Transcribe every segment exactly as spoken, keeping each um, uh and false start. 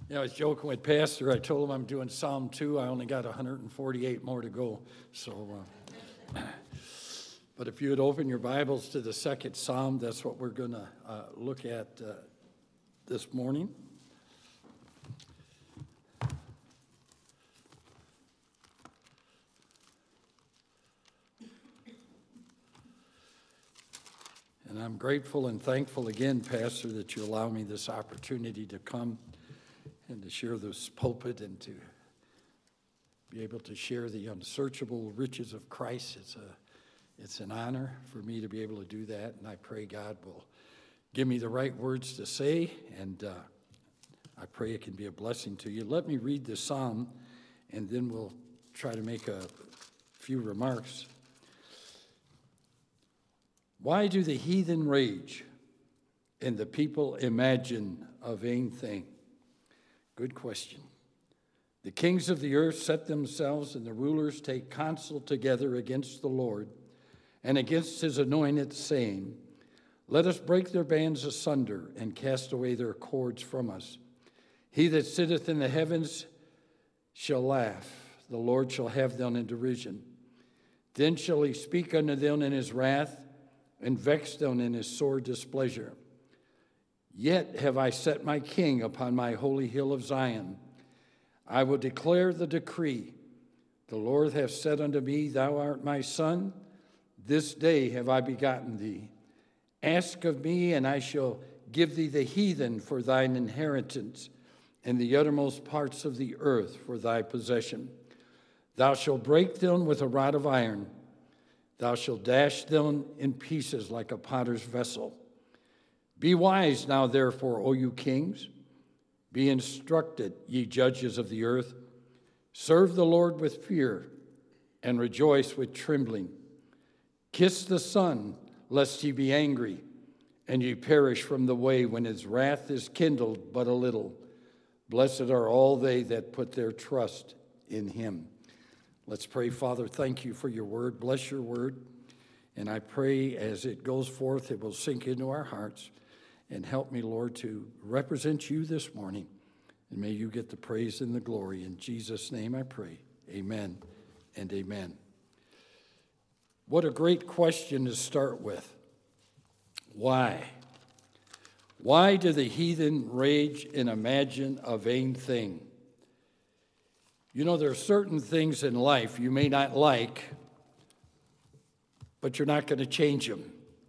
Yeah, I was joking with Pastor. I told him I'm doing Psalm two. I only got one hundred forty-eight more to go. So, uh, but if you would open your Bibles to the second Psalm, that's what we're going to uh, look at uh, this morning. And I'm grateful and thankful again, Pastor, that you allow me this opportunity to come and to share this pulpit and to be able to share the unsearchable riches of Christ. It's a, it's an honor for me to be able to do that, and I pray God will give me the right words to say, and uh, I pray it can be a blessing to you. Let me read the psalm, and then we'll try to make a few remarks. Why do the heathen rage, and the people imagine a vain thing? Good question. The kings of the earth set themselves, and the rulers take counsel together against the Lord and against his anointed, saying, let us break their bands asunder and cast away their cords from us. He that sitteth in the heavens shall laugh. The Lord shall have them in derision. Then shall he speak unto them in his wrath, and vex them in his sore displeasure. Yet have I set my king upon my holy hill of Zion. I will declare the decree. The Lord hath said unto me, thou art my son. This day have I begotten thee. Ask of me, and I shall give thee the heathen for thine inheritance, and the uttermost parts of the earth for thy possession. Thou shalt break them with a rod of iron. Thou shalt dash them in pieces like a potter's vessel. Be wise now, therefore, O you kings. Be instructed, ye judges of the earth. Serve the Lord with fear, and rejoice with trembling. Kiss the Son, lest he be angry, and ye perish from the way when his wrath is kindled but a little. Blessed are all they that put their trust in him. Let's pray. Father, thank you for your word. Bless your word. And I pray as it goes forth, it will sink into our hearts. And help me, Lord, to represent you this morning. And may you get the praise and the glory. In Jesus' name I pray. Amen and amen. What a great question to start with. Why? Why do the heathen rage and imagine a vain thing? You know, there are certain things in life you may not like, but you're not going to change them.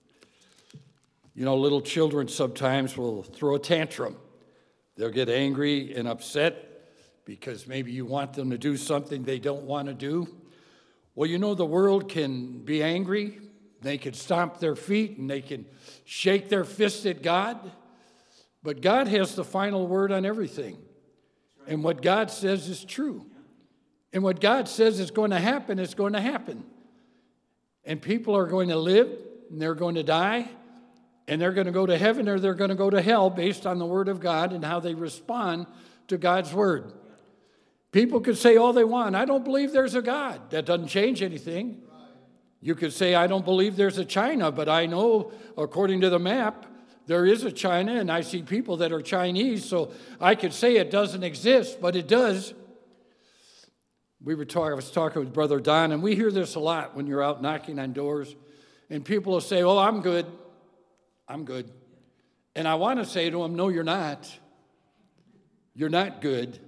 You know, little children sometimes will throw a tantrum. They'll get angry and upset because maybe you want them to do something they don't want to do. Well, you know, the world can be angry. They can stomp their feet and they can shake their fist at God. But God has the final word on everything. And what God says is true. And what God says is going to happen is going to happen. And people are going to live and they're going to die. And they're going to go to heaven or they're going to go to hell based on the word of God and how they respond to God's word. People could say all they want. I don't believe there's a God. That doesn't change anything. You could say, I don't believe there's a China, but I know according to the map, there is a China, and I see people that are Chinese, so I could say it doesn't exist, but it does. We were talking, I was talking with Brother Don, and we hear this a lot when you're out knocking on doors, and people will say, oh, I'm good. I'm good. And I want to say to them, no, you're not. You're not good.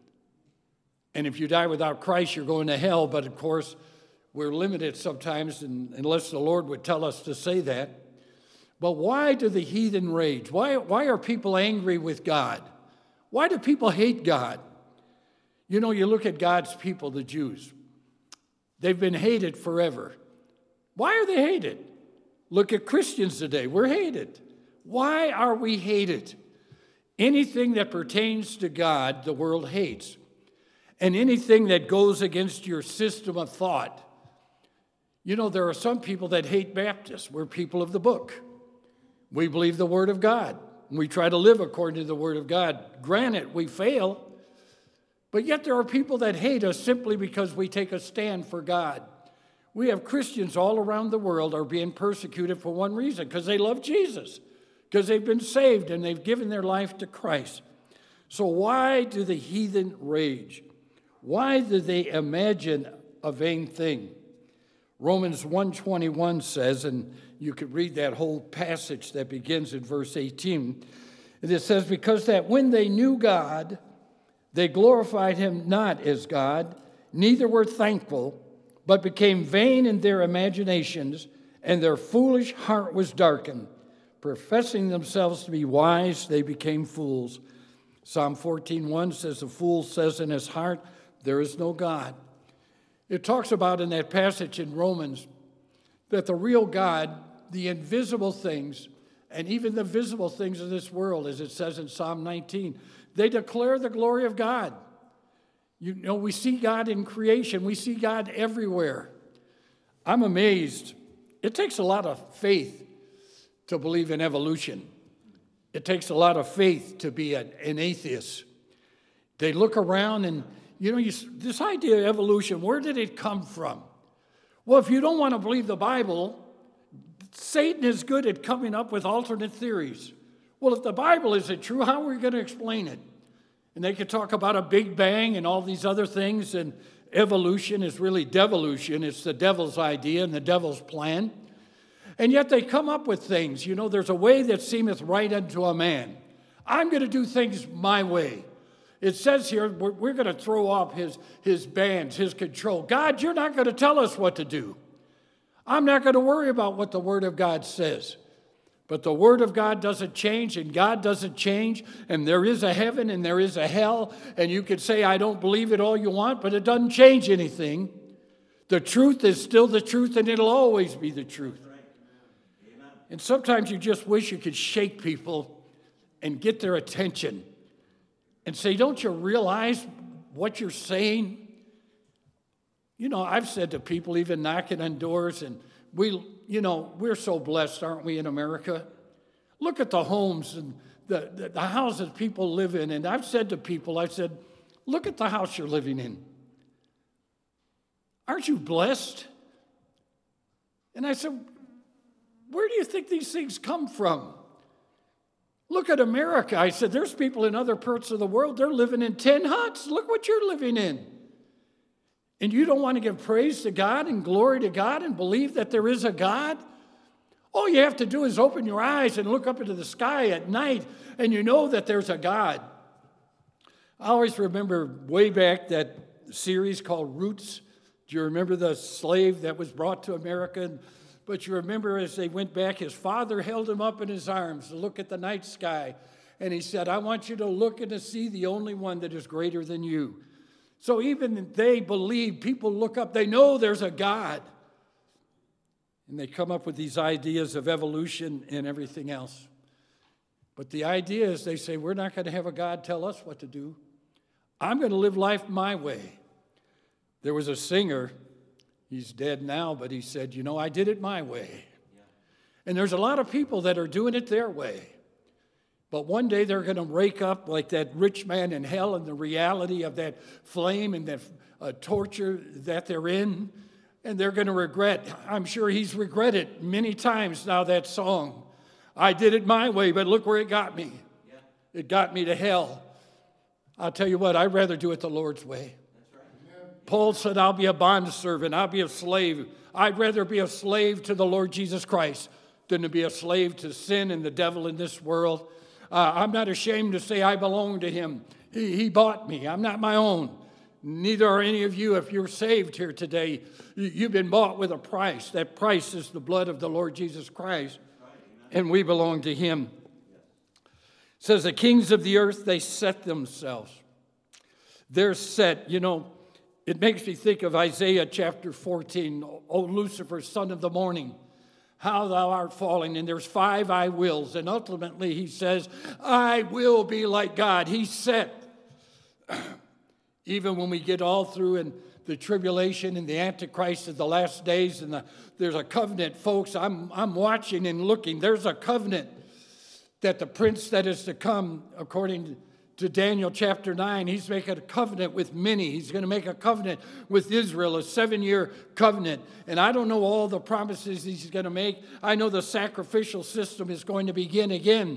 And if you die without Christ, you're going to hell. But of course, we're limited sometimes, and unless the Lord would tell us to say that. But why do the heathen rage? Why, why are people angry with God? Why do people hate God? You know, you look at God's people, the Jews. They've been hated forever. Why are they hated? Look at Christians today. We're hated. Why are we hated? Anything that pertains to God, the world hates. And anything that goes against your system of thought. You know, there are some people that hate Baptists. We're people of the book. We believe the Word of God. And we try to live according to the Word of God. Granted, we fail. But yet there are people that hate us simply because we take a stand for God. We have Christians all around the world are being persecuted for one reason, because they love Jesus, because they've been saved and they've given their life to Christ. So why do the heathen rage? Why do they imagine a vain thing? Romans one twenty-one says, and you could read that whole passage that begins in verse eighteen, and it says, because that when they knew God, they glorified him not as God, neither were thankful, but became vain in their imaginations, and their foolish heart was darkened. Professing themselves to be wise, they became fools. Psalm fourteen one says, the fool says in his heart, there is no God. It talks about in that passage in Romans that the real God, the invisible things, and even the visible things of this world, as it says in Psalm nineteen, they declare the glory of God. You know, we see God in creation. We see God everywhere. I'm amazed. It takes a lot of faith to believe in evolution. It takes a lot of faith to be an, an atheist. They look around and, you know, you, this idea of evolution, where did it come from? Well, if you don't want to believe the Bible, Satan is good at coming up with alternate theories. Well, if the Bible isn't true, how are we going to explain it? And they could talk about a Big Bang and all these other things, and evolution is really devolution. It's the devil's idea and the devil's plan. And yet they come up with things. You know, there's a way that seemeth right unto a man. I'm going to do things my way. It says here, we're, we're going to throw off his, his bands, his control. God, you're not going to tell us what to do. I'm not going to worry about what the Word of God says. But the Word of God doesn't change, and God doesn't change, and there is a heaven and there is a hell, and you could say, I don't believe it all you want, but it doesn't change anything. The truth is still the truth, and it'll always be the truth. And sometimes you just wish you could shake people and get their attention and say, don't you realize what you're saying? You know, I've said to people, even knocking on doors, and we, you know, we're so blessed, aren't we, in America? Look at the homes and the, the, the houses people live in. And I've said to people, I said, look at the house you're living in. Aren't you blessed? And I said, where do you think these things come from? Look at America. I said, there's people in other parts of the world, they're living in tin huts. Look what you're living in. And you don't want to give praise to God and glory to God and believe that there is a God? All you have to do is open your eyes and look up into the sky at night, and you know that there's a God. I always remember way back that series called Roots. Do you remember the slave that was brought to America? But you remember as they went back, his father held him up in his arms to look at the night sky. And he said, I want you to look and to see the only one that is greater than you. So even they believe, people look up, they know there's a God. And they come up with these ideas of evolution and everything else. But the idea is they say, we're not going to have a God tell us what to do. I'm going to live life my way. There was a singer, he's dead now, but he said, you know, I did it my way. Yeah. And there's a lot of people that are doing it their way. But one day they're going to wake up like that rich man in hell and the reality of that flame and that uh, torture that they're in. And they're going to regret. I'm sure he's regretted many times now that song. I did it my way, but look where it got me. Yeah. It got me to hell. I'll tell you what, I'd rather do it the Lord's way. Paul said, I'll be a bondservant. I'll be a slave. I'd rather be a slave to the Lord Jesus Christ than to be a slave to sin and the devil in this world. Uh, I'm not ashamed to say I belong to him. He, he bought me. I'm not my own. Neither are any of you. If you're saved here today, you've been bought with a price. That price is the blood of the Lord Jesus Christ, and we belong to him. It says the kings of the earth, they set themselves. They're set, you know. It makes me think of Isaiah chapter fourteen. O Lucifer, son of the morning, how thou art falling. And there's five I wills. And ultimately he says, I will be like God. He's set. Even when we get all through in the tribulation and the Antichrist of the last days, and the, there's a covenant, folks, I'm, I'm watching and looking. There's a covenant that the prince that is to come, according to To Daniel chapter nine, he's making a covenant with many. He's going to make a covenant with Israel, a seven-year covenant. And I don't know all the promises he's going to make. I know the sacrificial system is going to begin again.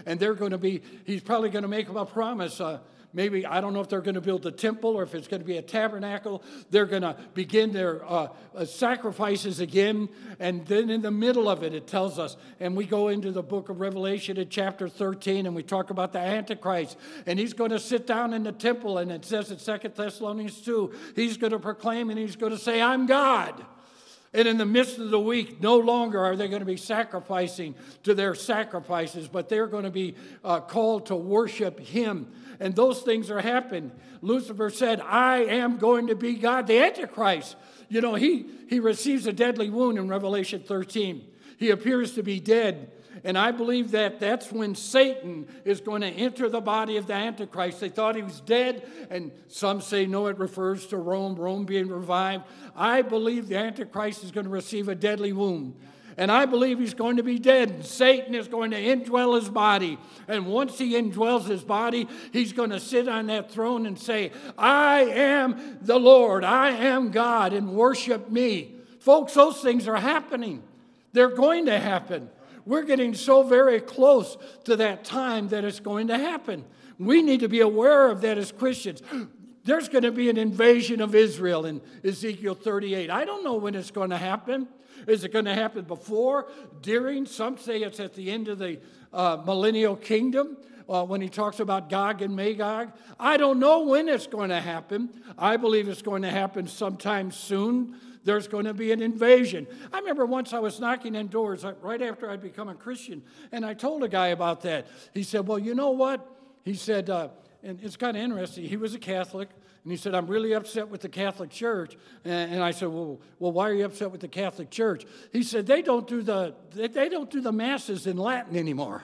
and they're going to be, he's probably going to make them a promise. Uh, maybe, I don't know if they're going to build a temple or if it's going to be a tabernacle. They're going to begin their uh, uh, sacrifices again. And then in the middle of it, it tells us, and we go into the book of Revelation in chapter thirteen, and we talk about the Antichrist. And he's going to sit down in the temple, and it says in Second Thessalonians two, he's going to proclaim and he's going to say, I'm God. And in the midst of the week, no longer are they going to be sacrificing to their sacrifices, but they're going to be uh, called to worship him. And those things are happening. Lucifer said, I am going to be God. The Antichrist, you know, he, he receives a deadly wound in Revelation thirteen. He appears to be dead. And I believe that that's when Satan is going to enter the body of the Antichrist. They thought he was dead, and some say, no, it refers to Rome, Rome being revived. I believe the Antichrist is going to receive a deadly wound. And I believe he's going to be dead. And Satan is going to indwell his body. And once he indwells his body, he's going to sit on that throne and say, I am the Lord, I am God, and worship me. Folks, those things are happening. They're going to happen. We're getting so very close to that time that it's going to happen. We need to be aware of that as Christians. There's going to be an invasion of Israel in Ezekiel thirty-eight. I don't know when it's going to happen. Is it going to happen before, during? Some say it's at the end of the uh, millennial kingdom uh, when he talks about Gog and Magog. I don't know when it's going to happen. I believe it's going to happen sometime soon. There's going to be an invasion. I remember once I was knocking on doors right after I'd become a Christian, and I told a guy about that. He said, well, you know what? He said, uh, and it's kind of interesting. He was a Catholic, and he said, I'm really upset with the Catholic Church. And, and I said, well, well, why are you upset with the Catholic Church? He said, they don't do the they, they don't do the masses in Latin anymore.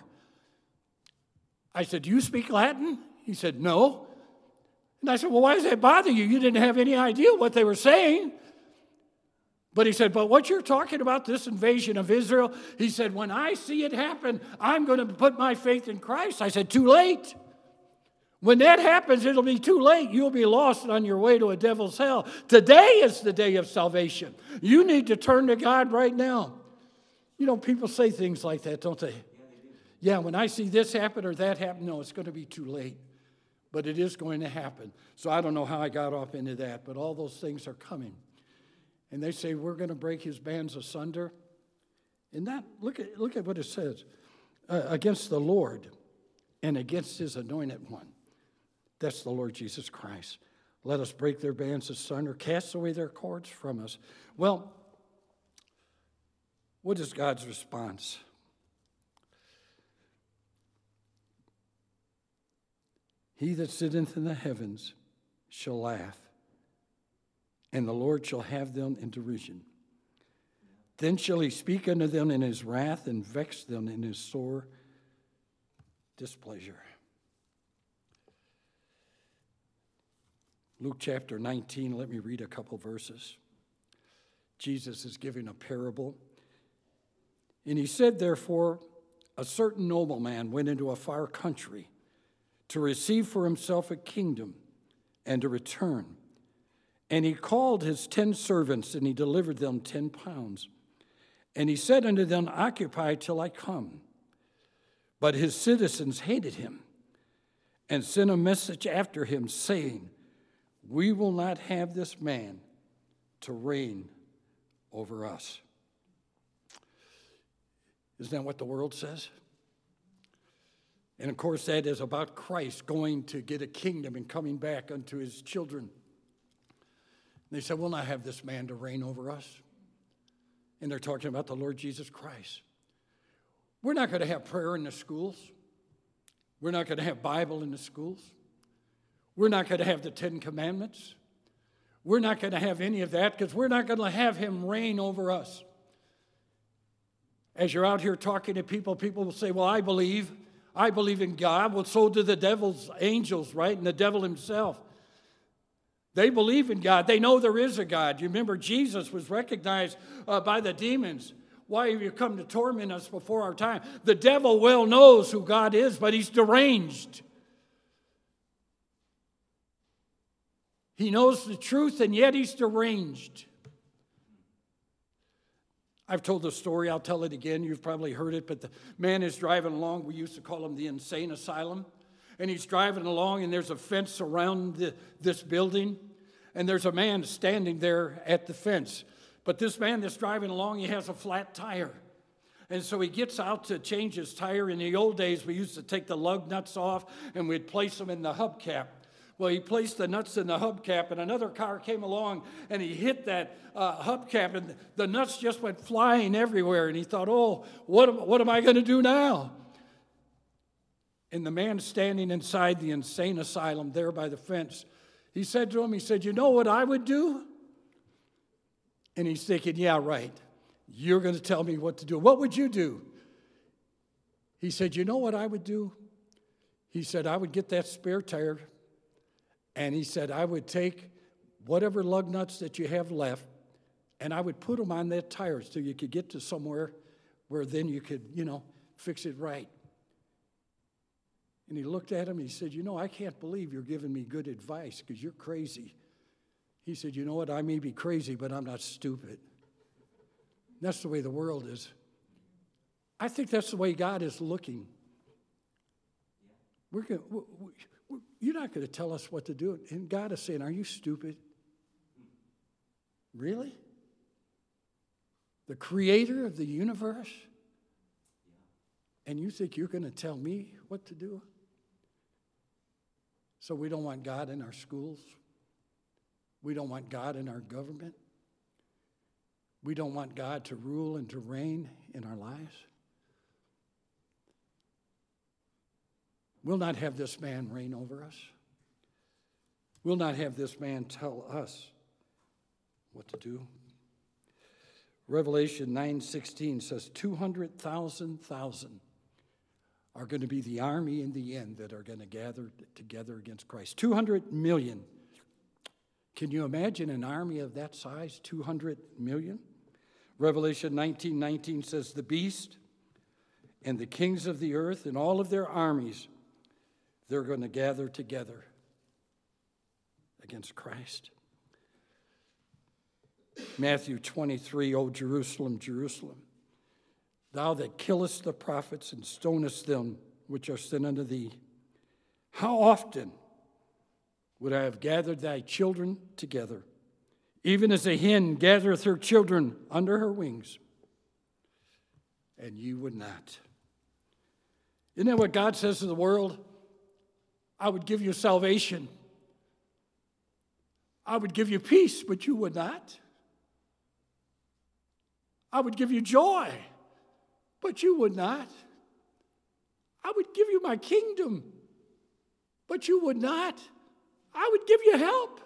I said, do you speak Latin? He said, no. And I said, well, why does that bother you? You didn't have any idea what they were saying. But he said, but what you're talking about, this invasion of Israel, he said, when I see it happen, I'm going to put my faith in Christ. I said, too late. When that happens, it'll be too late. You'll be lost on your way to a devil's hell. Today is the day of salvation. You need to turn to God right now. You know, people say things like that, don't they? Yeah, they do. Yeah, when I see this happen or that happen, no, it's going to be too late. But it is going to happen. So I don't know how I got off into that, but all those things are coming. And they say, we're going to break his bands asunder. And that, look at, look at what it says. Uh, against the Lord and against his anointed one. That's the Lord Jesus Christ. Let us break their bands asunder, cast away their cords from us. Well, what is God's response? He that sitteth in the heavens shall laugh, and the Lord shall have them in derision. Then shall he speak unto them in his wrath, and vex them in his sore displeasure. Luke chapter nineteen, let me read a couple verses. Jesus is giving a parable. And he said, therefore, a certain nobleman went into a far country to receive for himself a kingdom and to return. And he called his ten servants, and he delivered them ten pounds. And he said unto them, occupy till I come. But his citizens hated him and sent a message after him, saying, we will not have this man to reign over us. Isn't that what the world says? And of course, that is about Christ going to get a kingdom and coming back unto his children. They said, we'll not have this man to reign over us. And they're talking about the Lord Jesus Christ. We're not going to have prayer in the schools. We're not going to have Bible in the schools. We're not going to have the Ten Commandments. We're not going to have any of that because we're not going to have him reign over us. As you're out here talking to people, people will say, well, I believe. I believe in God. Well, so do the devil's angels, right? And the devil himself. They believe in God. They know there is a God. You remember Jesus was recognized uh, by the demons. Why have you come to torment us before our time? The devil well knows who God is, but he's deranged. He knows the truth, and yet he's deranged. I've told the story, I'll tell it again. You've probably heard it, but the man is driving along. We used to call him the insane asylum. And he's driving along, and there's a fence around the, this building. And there's a man standing there at the fence. But this man that's driving along, he has a flat tire. And so he gets out to change his tire. In the old days, we used to take the lug nuts off, and we'd place them in the hubcap. Well, he placed the nuts in the hubcap, and another car came along, and he hit that uh, hubcap, and the nuts just went flying everywhere. And he thought, oh, what am, what am I going to do now? And the man standing inside the insane asylum there by the fence, he said to him, he said, you know what I would do? And he's thinking, yeah, right. You're going to tell me what to do. What would you do? He said, you know what I would do? He said, I would get that spare tire. And he said, I would take whatever lug nuts that you have left, and I would put them on that tire so you could get to somewhere where then you could, you know, fix it right. And he looked at him and he said, you know, I can't believe you're giving me good advice because you're crazy. He said, you know what, I may be crazy, but I'm not stupid. That's the way the world is. I think that's the way God is looking. We're going we, we, You're not going to tell us what to do. And God is saying, are you stupid? Really? The creator of the universe? And you think you're going to tell me what to do? So we don't want God in our schools. We don't want God in our government. We don't want God to rule and to reign in our lives. We'll not have this man reign over us. We'll not have this man tell us what to do. Revelation nine sixteen says two hundred thousand thousand are going to be the army in the end that are going to gather together against Christ. two hundred million. Can you imagine an army of that size? two hundred million? Revelation nineteen nineteen says the beast and the kings of the earth and all of their armies, they're going to gather together against Christ. Matthew twenty-three, O Jerusalem, Jerusalem, thou that killest the prophets and stonest them which are sent unto thee, how often would I have gathered thy children together, even as a hen gathereth her children under her wings, and you would not. Isn't that what God says to the world? I would give you salvation. I would give you peace, but you would not. I would give you joy, but you would not. I would give you my kingdom, but you would not. I would give you help,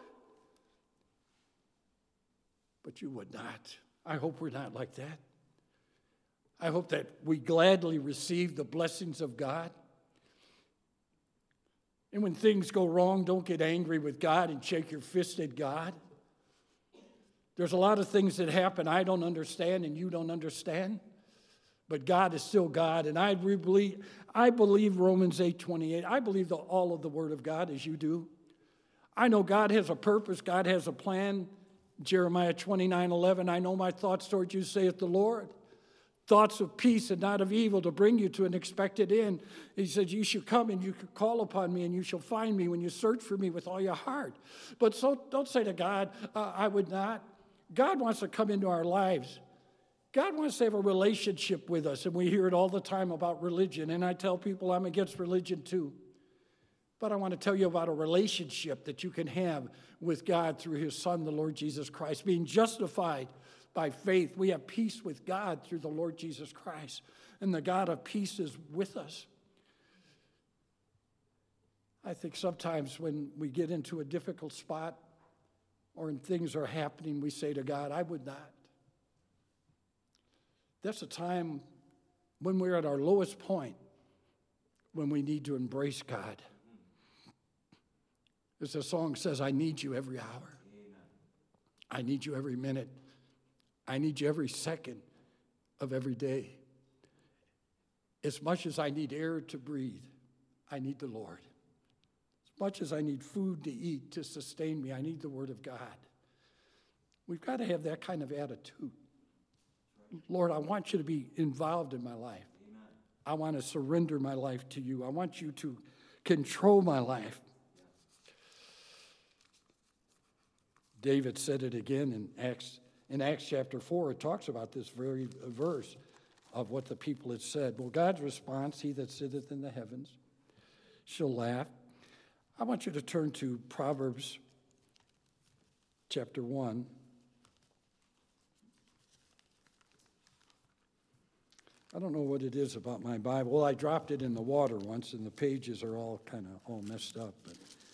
but you would not. I hope we're not like that. I hope that we gladly receive the blessings of God. And when things go wrong, don't get angry with God and shake your fist at God. There's a lot of things that happen I don't understand and you don't understand. But God is still God. And I believe, I believe Romans eight twenty-eight. I believe the, all of the Word of God as you do. I know God has a purpose. God has a plan. Jeremiah twenty-nine eleven. I know my thoughts towards you, saith the Lord. Thoughts of peace and not of evil to bring you to an expected end. He said, you should come and you can call upon me and you shall find me when you search for me with all your heart. But so don't say to God, uh, I would not. God wants to come into our lives. God wants to have a relationship with us. And we hear it all the time about religion. And I tell people I'm against religion too. But I want to tell you about a relationship that you can have with God through his Son, the Lord Jesus Christ, being justified by faith. We have peace with God through the Lord Jesus Christ. And the God of peace is with us. I think sometimes when we get into a difficult spot or when things are happening, we say to God, I would not. That's a time when we're at our lowest point, when we need to embrace God. As the song says, I need you every hour. Amen. I need you every minute. I need you every second of every day. As much as I need air to breathe, I need the Lord. As much as I need food to eat to sustain me, I need the Word of God. We've got to have that kind of attitude. Lord, I want you to be involved in my life. Amen. I want to surrender my life to you. I want you to control my life. David said it again in Acts, in Acts chapter four. It talks about this very verse of what the people had said. Well, God's response, he that sitteth in the heavens shall laugh. I want you to turn to Proverbs chapter one. I don't know what it is about my Bible. Well, I dropped it in the water once, and the pages are all kind of all messed up. But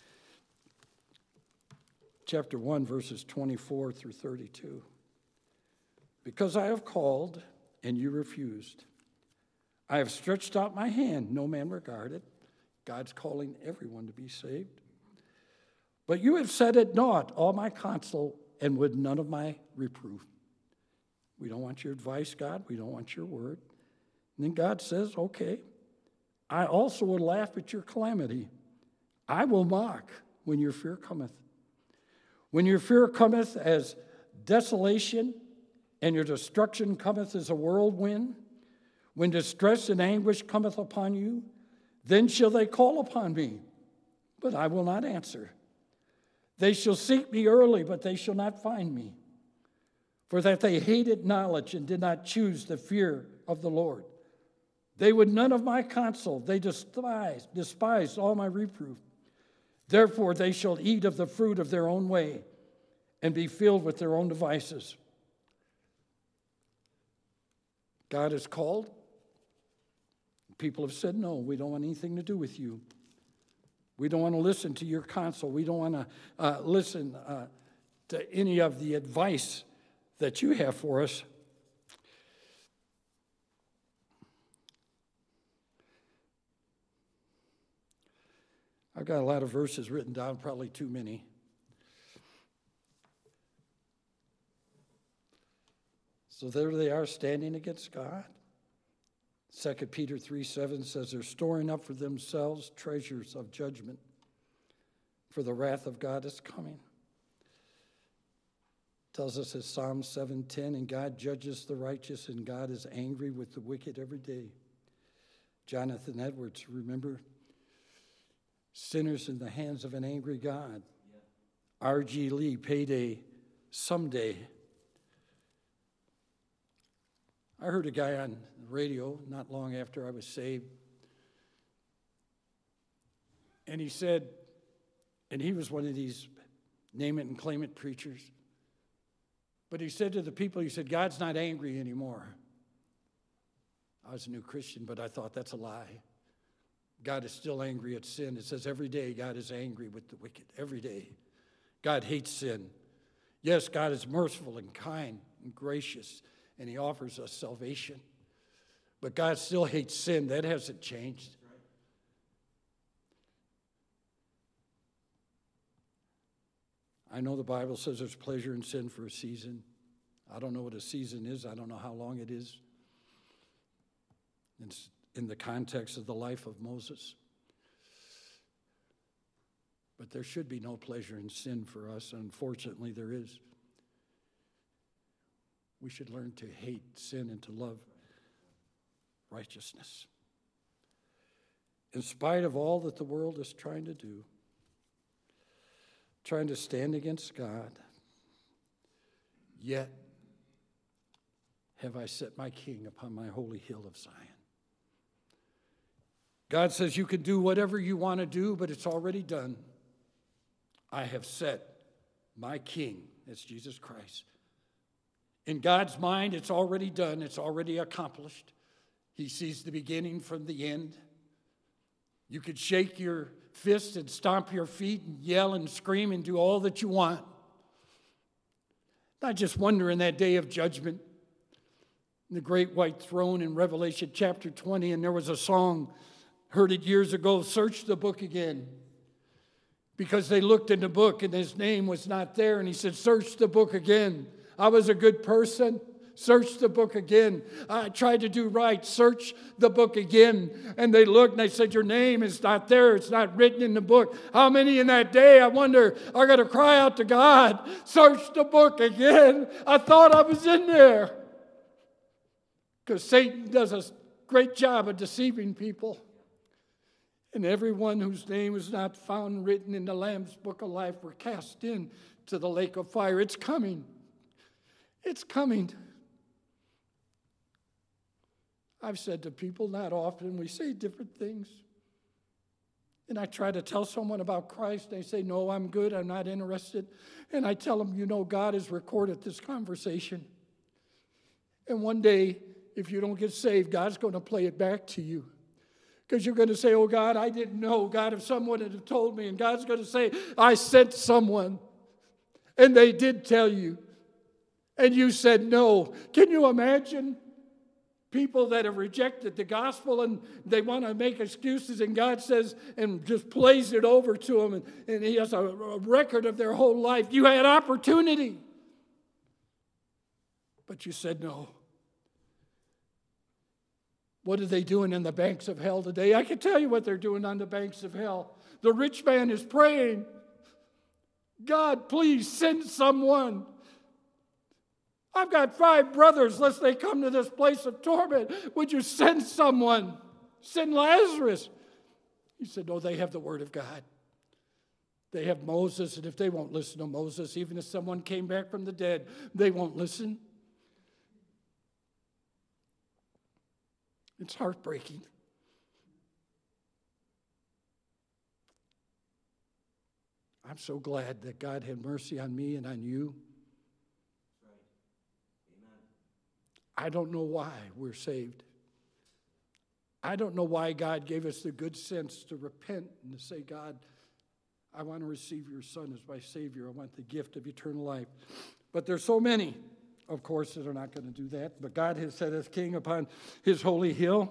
chapter one, verses twenty-four through thirty-two. Because I have called, and you refused. I have stretched out my hand, no man regarded. God's calling everyone to be saved. But you have set at naught all my counsel, and would none of my reproof. We don't want your advice, God. We don't want your word. And then God says, okay, I also will laugh at your calamity. I will mock when your fear cometh. When your fear cometh as desolation, and your destruction cometh as a whirlwind, when distress and anguish cometh upon you, then shall they call upon me, but I will not answer. They shall seek me early, but they shall not find me. For that they hated knowledge and did not choose the fear of the Lord. They would none of my counsel. They despised, despised all my reproof. Therefore they shall eat of the fruit of their own way and be filled with their own devices. God has called. People have said, no, we don't want anything to do with you. We don't want to listen to your counsel. We don't want to uh, listen uh, to any of the advice that you have for us. I've got a lot of verses written down, probably too many. So there they are standing against God. Second Peter three seven says they're storing up for themselves treasures of judgment, for the wrath of God is coming. Tells us in Psalm seven ten, and God judges the righteous, and God is angry with the wicked every day. Jonathan Edwards, remember? Sinners in the hands of an angry God. Yeah. R G Lee, payday someday. I heard a guy on the radio not long after I was saved, and he said, and he was one of these name it and claim it preachers, but he said to the people, he said, God's not angry anymore. I was a new Christian, but I thought that's a lie. God is still angry at sin. It says every day God is angry with the wicked. Every day. God hates sin. Yes, God is merciful and kind and gracious, and he offers us salvation. But God still hates sin. That hasn't changed. I know the Bible says there's pleasure in sin for a season. I don't know what a season is. I don't know how long it is. It's in the context of the life of Moses. But there should be no pleasure in sin for us. Unfortunately, there is. We should learn to hate sin and to love righteousness. In spite of all that the world is trying to do, trying to stand against God, yet have I set my king upon my holy hill of Zion. God says you can do whatever you want to do, but it's already done. I have set my king, that's Jesus Christ. In God's mind, it's already done. It's already accomplished. He sees the beginning from the end. You could shake your fist and stomp your feet and yell and scream and do all that you want. I just wonder in that day of judgment, the great white throne in Revelation chapter twenty, and there was a song, heard it years ago, search the book again. Because they looked in the book and his name was not there, and he said, search the book again. I was a good person. Search the book again. I tried to do right. Search the book again. And they looked and they said, your name is not there. It's not written in the book. How many in that day, I wonder, are going to cry out to God, search the book again? I thought I was in there. Because Satan does a great job of deceiving people. And everyone whose name is not found written in the Lamb's book of life were cast into the lake of fire. It's coming. It's coming. I've said to people, not often, we say different things. And I try to tell someone about Christ. They say, no, I'm good. I'm not interested. And I tell them, you know, God has recorded this conversation. And one day, if you don't get saved, God's going to play it back to you. Because you're going to say, oh, God, I didn't know. God, if someone had have told me. And God's going to say, I sent someone. And they did tell you. And you said no. Can you imagine people that have rejected the gospel and they want to make excuses, and God says, and just plays it over to them, and, and he has a, a record of their whole life. You had opportunity, but you said no. What are they doing in the banks of hell today? I can tell you what they're doing on the banks of hell. The rich man is praying, God, please send someone. I've got five brothers, lest they come to this place of torment. Would you send someone? Send Lazarus. He said, no, they have the word of God. They have Moses, and if they won't listen to Moses, even if someone came back from the dead, they won't listen. It's heartbreaking. I'm so glad that God had mercy on me and on you. I don't know why we're saved. I don't know why God gave us the good sense to repent and to say, God, I want to receive your Son as my Savior. I want the gift of eternal life. But there's so many, of course, that are not going to do that. But God has set us king upon his holy hill.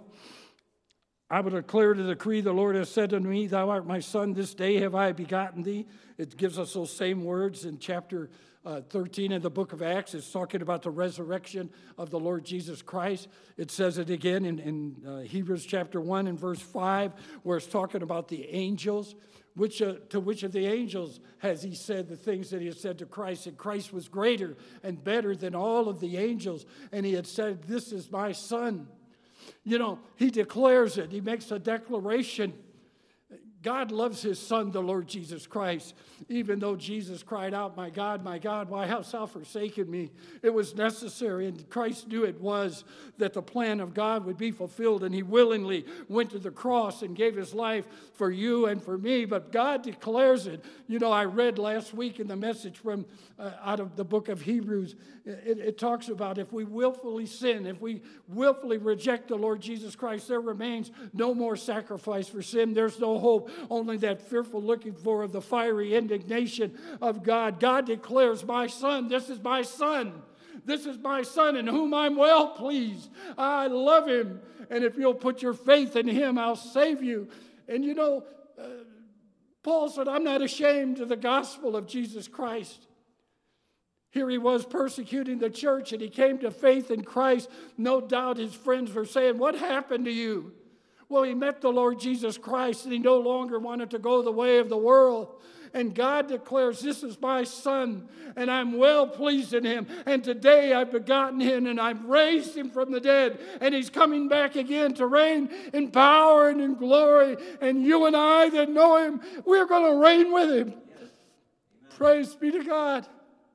I will declare to decree, the Lord has said unto me, thou art my Son, this day have I begotten thee. It gives us those same words in chapter uh, thirteen in the book of Acts. It's talking about the resurrection of the Lord Jesus Christ. It says it again in, in uh, Hebrews chapter one and verse five, where it's talking about the angels. Which uh, to which of the angels has he said the things that he had said to Christ? And Christ was greater and better than all of the angels. And he had said, this is my Son. You know, he declares it. He makes a declaration. God loves his Son, the Lord Jesus Christ. Even though Jesus cried out, my God, my God, why hast thou forsaken me? It was necessary, and Christ knew it was, that the plan of God would be fulfilled, and he willingly went to the cross and gave his life for you and for me. But God declares it. You know, I read last week in the message from uh, out of the book of Hebrews, it, it talks about if we willfully sin, if we willfully reject the Lord Jesus Christ, there remains no more sacrifice for sin. There's no hope. Only that fearful looking for of the fiery indignation of God. God declares, my Son, this is my Son. This is my Son in whom I'm well pleased. I love him. And if you'll put your faith in him, I'll save you. And you know, uh, Paul said, I'm not ashamed of the gospel of Jesus Christ. Here he was persecuting the church, and he came to faith in Christ. No doubt his friends were saying, what happened to you? Well, he met the Lord Jesus Christ, and he no longer wanted to go the way of the world. And God declares, this is my Son, and I'm well pleased in him. And today I've begotten him, and I've raised him from the dead. And he's coming back again to reign in power and in glory. And you and I that know him, we're going to reign with him. Yes. Praise be to God.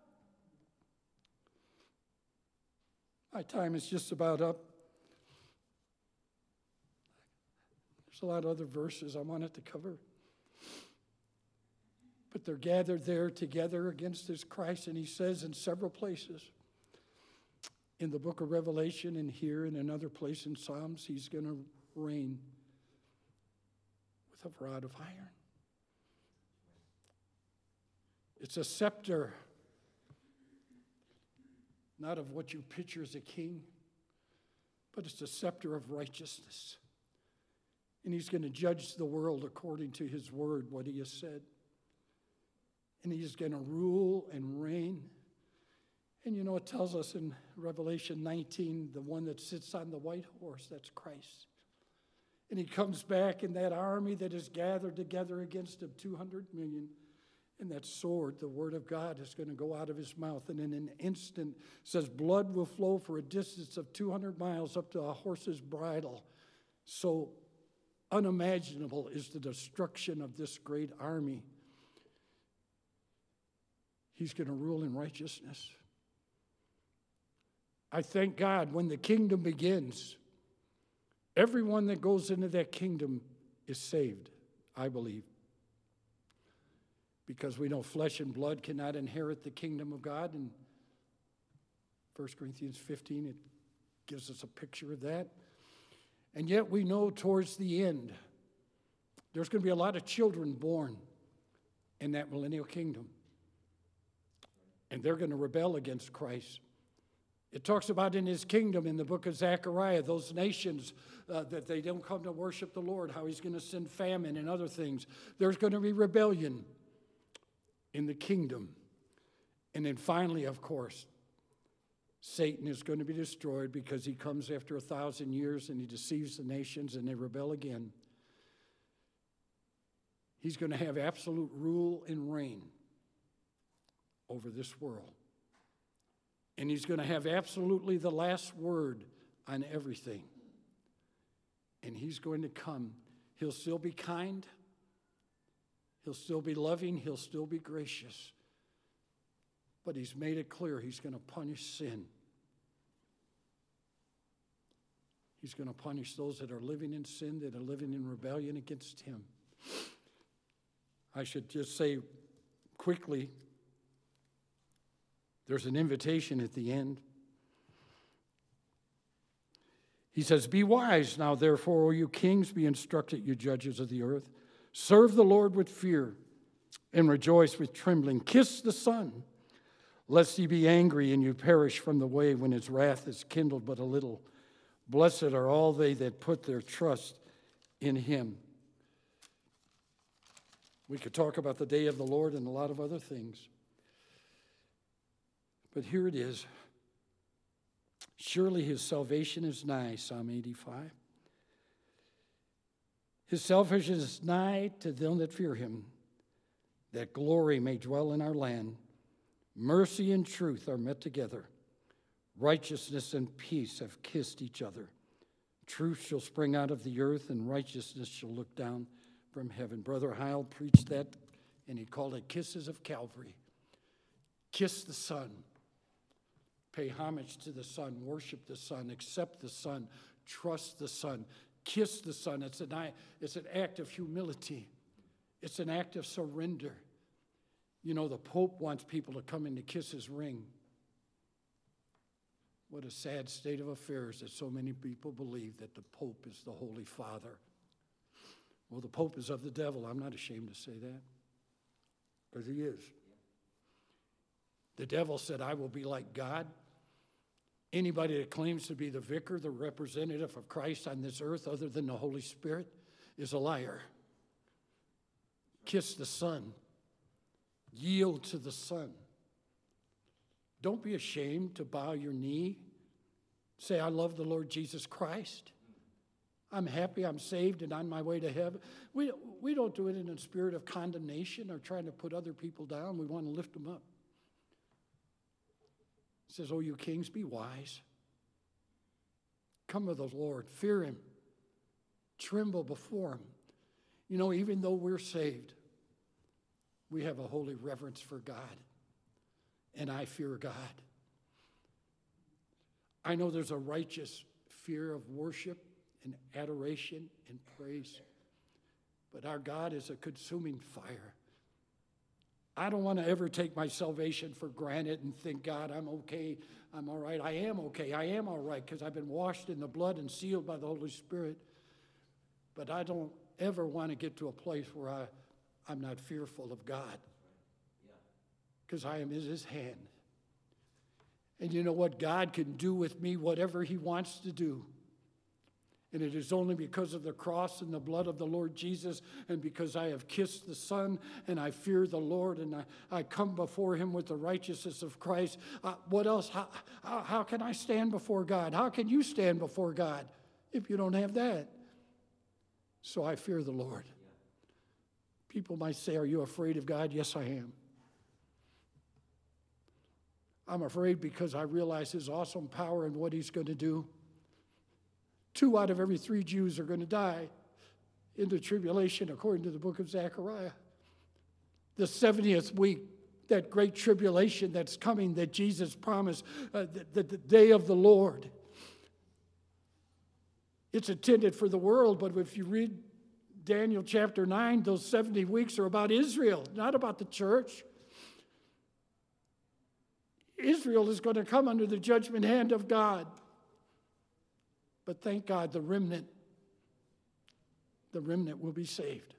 My time is just about up. There's a lot of other verses I wanted to cover. But they're gathered there together against this Christ, and he says in several places, in the book of Revelation and here and another place in Psalms, he's going to reign with a rod of iron. It's a scepter, not of what you picture as a king, but it's a scepter of righteousness. And he's going to judge the world according to his word, what he has said. And he's going to rule and reign. And you know, it tells us in Revelation nineteen, the one that sits on the white horse, that's Christ. And he comes back in that army that is gathered together against him, two hundred million. And that sword, the word of God, is going to go out of his mouth. And in an instant, it says, blood will flow for a distance of two hundred miles up to a horse's bridle. So unimaginable is the destruction of this great army. He's going to rule in righteousness. I thank God when the kingdom begins, everyone that goes into that kingdom is saved, I believe. Because we know flesh and blood cannot inherit the kingdom of God. In First Corinthians fifteen, it gives us a picture of that. And yet we know towards the end, there's going to be a lot of children born in that millennial kingdom. And they're going to rebel against Christ. It talks about in his kingdom in the book of Zechariah, those nations uh, that they don't come to worship the Lord, how he's going to send famine and other things. There's going to be rebellion in the kingdom. And then finally, of course, Satan is going to be destroyed because he comes after a thousand years and he deceives the nations and they rebel again. He's going to have absolute rule and reign over this world. And he's going to have absolutely the last word on everything. And he's going to come. He'll still be kind. He'll still be loving. He'll still be gracious. But he's made it clear he's going to punish sin. He's going to punish those that are living in sin, that are living in rebellion against him. I should just say quickly, there's an invitation at the end. He says, be wise now, therefore, O you kings, be instructed, you judges of the earth. Serve the Lord with fear and rejoice with trembling. Kiss the Son, lest he be angry and you perish from the way when his wrath is kindled but a little. Blessed are all they that put their trust in him. We could talk about the day of the Lord and a lot of other things. But here it is. Surely his salvation is nigh, Psalm eighty-five. His salvation is nigh to them that fear him, that glory may dwell in our land. Mercy and truth are met together. Righteousness and peace have kissed each other. Truth shall spring out of the earth, and righteousness shall look down from heaven. Brother Heil preached that, and he called it Kisses of Calvary. Kiss the Son. Pay homage to the Son. Worship the Son. Accept the Son. Trust the Son. Kiss the Son. It's an, it's an act of humility. It's an act of surrender. You know, the Pope wants people to come in to kiss his ring. What a sad state of affairs that so many people believe that the Pope is the Holy Father. Well, the Pope is of the devil. I'm not ashamed to say that, because he is. The devil said, I will be like God. Anybody that claims to be the vicar, the representative of Christ on this earth, other than the Holy Spirit, is a liar. Kiss the Son. Yield to the Son. Don't be ashamed to bow your knee. Say, I love the Lord Jesus Christ. I'm happy, I'm saved, and on my way to heaven. We, we don't do it in a spirit of condemnation or trying to put other people down. We want to lift them up. It says, oh, you kings, be wise. Come to the Lord. Fear him. Tremble before him. You know, even though we're saved, we have a holy reverence for God. And I fear God. I know there's a righteous fear of worship and adoration and praise. But our God is a consuming fire. I don't want to ever take my salvation for granted and think, God, I'm okay, I'm all right. I am okay, I am all right, because I've been washed in the blood and sealed by the Holy Spirit. But I don't ever want to get to a place where I, I'm not fearful of God, because I am in his hand. And you know what? God can do with me whatever he wants to do. And it is only because of the cross and the blood of the Lord Jesus, and because I have kissed the Son and I fear the Lord, and I, I come before him with the righteousness of Christ. Uh, what else? How, how, how can I stand before God? How can you stand before God if you don't have that? So I fear the Lord. People might say, are you afraid of God? Yes, I am. I'm afraid because I realize his awesome power and what he's going to do. Two out of every three Jews are going to die in the tribulation, according to the book of Zechariah. The seventieth week, that great tribulation that's coming that Jesus promised, uh, the, the, the day of the Lord. It's intended for the world, but if you read Daniel chapter nine, those seventy weeks are about Israel, not about the church. Israel is going to come under the judgment hand of God. But thank God the remnant, the remnant will be saved.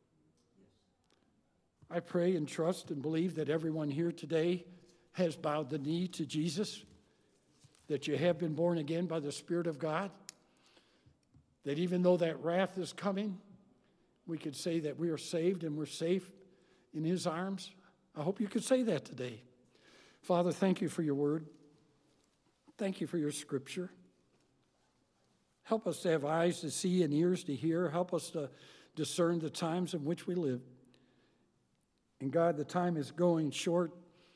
I pray and trust and believe that everyone here today has bowed the knee to Jesus, that you have been born again by the Spirit of God, that even though that wrath is coming, we could say that we are saved and we're safe in his arms. I hope you could say that today. Father, thank you for your word. Thank you for your scripture. Help us to have eyes to see and ears to hear. Help us to discern the times in which we live. And God, the time is going short.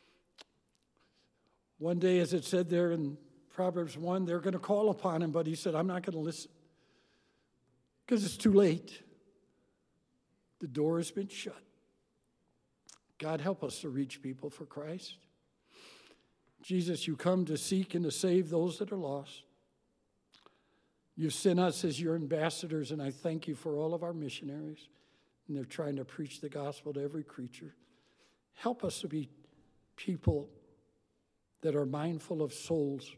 One day, as it said there in Proverbs one, they're going to call upon him, but he said, I'm not going to listen because it's too late. The door has been shut. God, help us to reach people for Christ. Jesus, you come to seek and to save those that are lost. You've sent us as your ambassadors, and I thank you for all of our missionaries. And they're trying to preach the gospel to every creature. Help us to be people that are mindful of souls.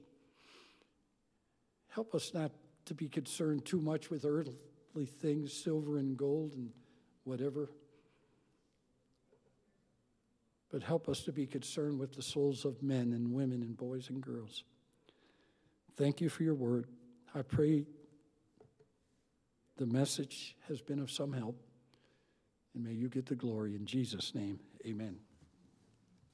Help us not to be concerned too much with earthly things, silver and gold and whatever. But help us to be concerned with the souls of men and women and boys and girls. Thank you for your word. I pray the message has been of some help, and may you get the glory. In Jesus' name, amen.